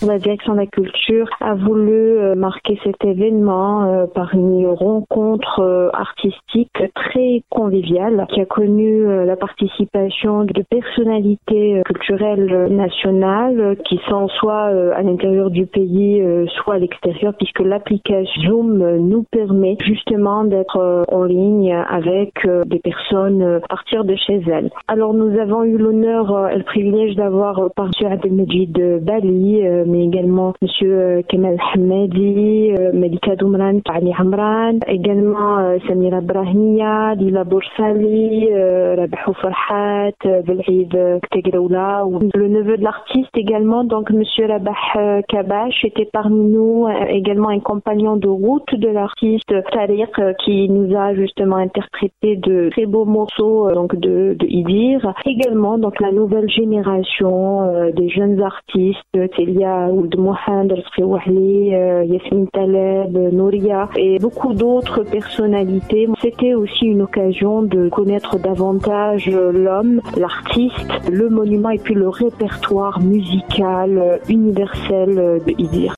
La direction de la culture a voulu marquer cet événement par une rencontre artistique très conviviale qui a connu la participation de personnalités culturelles nationales qui sont soit à l'intérieur du pays, soit à l'extérieur, puisque l'application Zoom nous permet justement d'être en ligne avec des personnes à partir de chez elles. Alors nous avons eu l'honneur et le privilège d'avoir par M. Abdelmejid Bali, mais également M. Kemal Hamadi, Melika Doumran, Ali Amran, également Samira Brahimia, Lila Boursali, Rabahou Farhat, Belhid Ktegraoula, le neveu de l'artiste également, donc M. Rabah Kabash était parmi nous, également un compagnon de route de l'artiste Tariq qui nous a justement interprété de très beaux morceaux donc de Idir. Également donc la nouvelle génération des jeunes artistes, Telia Ould Mohand, Rizqi Wahli, Yasmine Taleb, Nouria et beaucoup d'autres personnalités. C'était aussi une occasion de connaître davantage l'homme, l'artiste, le monument et puis le répertoire musical universel de Idir.